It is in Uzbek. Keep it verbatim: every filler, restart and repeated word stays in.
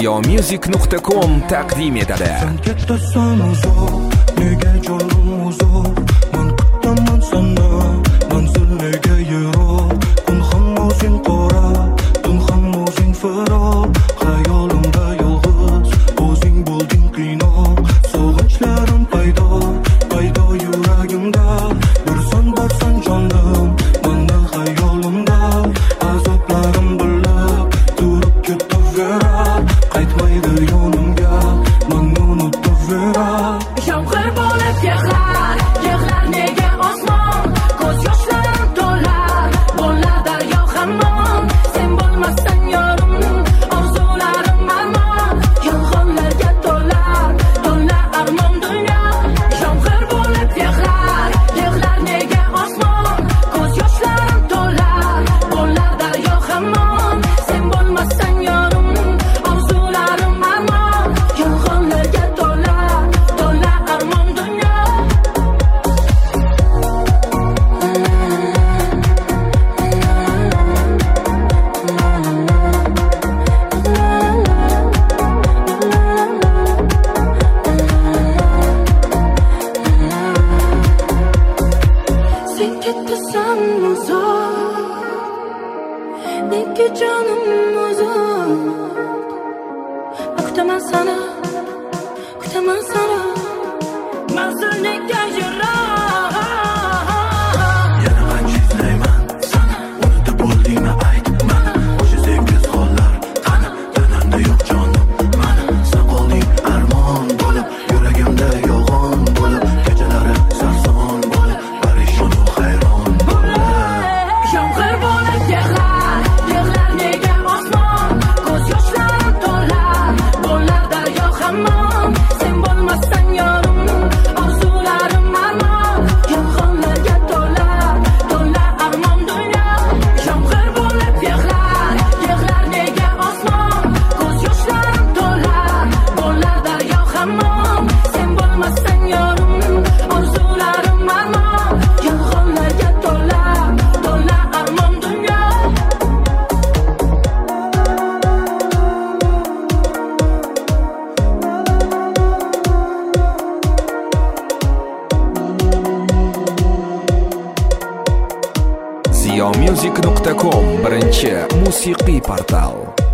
ziyomusic nuqta com taqdim etadi. Sen ketasan uzoq, nega jonim uzoq, men kutaman seni, manzil nega yiroq, kun ham o'zing qora, tun ham o'zing firoq, xayolimda yolg'iz, o'zing bo'lding qiynoq, sog'inchlarim paydo, paydo yuragimda, yursan borsan jonim, menda xayolimda, azoblarim bilib, turib ketaveradi, qaytmaydi yonimga, meni unutaveradi. Yomg'ir bo'lib yig'lar, yig'lar nega osmon, ko'z yoshlarim to'lar, bo'lar daryo hammom, sen bo'lmasdan yorim, orzularim armon, yolg'onlarga to'lar, to'lar armon dunyo. Yomg'ir bo'lib yig'lar, yig'lar nega osmon, ko'z yoshlarim to'lar, bo'lar daryo hammom, sen bo'lmasdan yorim, orzularim armon, yolg'onlarga to'lar, to'lar armon dunyo. Sen ketasan uzoq, nega jonim uzoq, kutaman seni, kutaman seni, manzil nega yiroq. Yana qancha izlayman seni, unutib bo'ldingmi aytma, o'sha sevgisiz hollar qani, tanamda yo'q jonim mani, sen qolding armon bo'lib, yuragimda yolg'on bo'lib, kechalari sarson bo'lib, parishonu hayron bo'lib. Yomg'ir bo'lib yig'lar, yig'lar nega osmon, ko'z yoshlarim to'lar, bo'lar daryo hammom, sen bo'lmasdan yorim, orzularim armon, yolg'onlarga to'lar, to'lar armon dunyo. Yomg'ir bo'lib yig'lar, yig'lar nega osmon, ko'z yoshlarim to'lar, bo'lar daryo hammom, sen bo'lmasdan yorim, orzularim armon, yolg'onlarga to'lar, to'lar armon dunyo. ziyomusic nuqta com birinchi musiqiy portal.